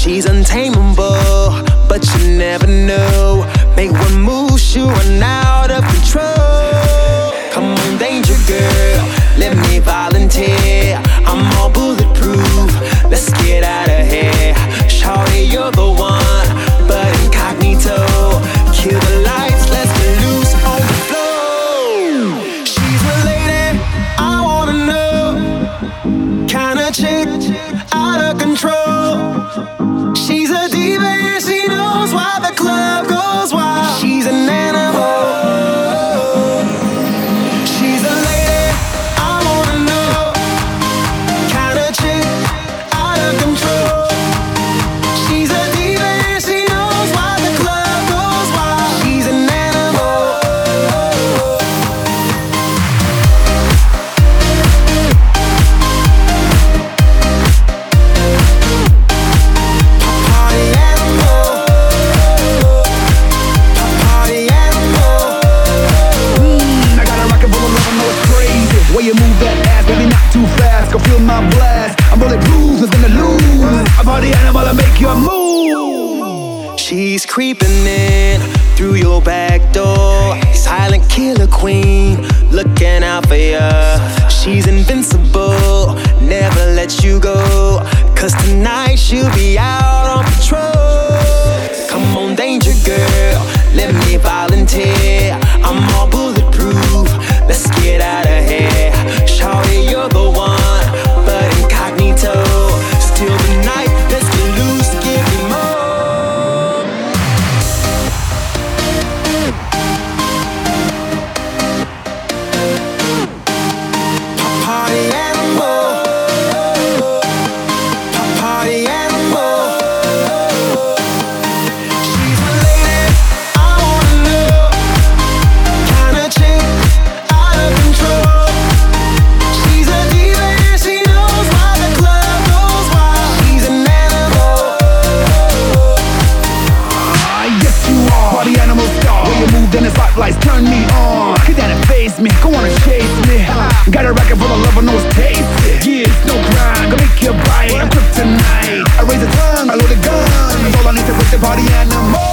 She's untamable, but you never know. Make one move, she'll run out of control. Come on, danger girl, let me volunteer. I'm all bulletproof, let's get out of here. Shawty, you're the one, but incognito. Kill the lights, let's get loose on the floor. She's a lady, I wanna know. Kinda chick, out of control. She's a diva and she knows why the club goes wild. She's an animal. She's a lady, I wanna know. Kinda chick, out of control. She's a diva and she knows why the club goes wild. She's an animal. Party animal. Party animal. I got a rocket full of love, I know it's crazy. Way you move that ass, baby, not too fast. Go feel my blast. I'm bulletproof, nothing to lose. I'm party animal, I make you move. She's creeping in through your back door. Silent killer queen, looking out for ya. She's invincible, never let you go. 'Cause tonight she'll be out on patrol. Come on, danger girl, let me volunteer. I'm all bulletproof, let's get out of here. Shawty, you're the one, but incognito. Still the night, let's get loose, give me more. Party animal. Party animal. She's a lady, I wanna know. Kinda chick, out of control. She's a diva and she knows why the club goes wild. She's an animal. Yes you are, party animal star. When you move then the spotlights turn me on. Get down and face me, go on and chase me. Got a racket full of love, I know it's tasty. Yeah, it's no crime, gonna make you bite. I'm kryptonite. I raise a tongue, I load a gun. That's all I need to break the party animal.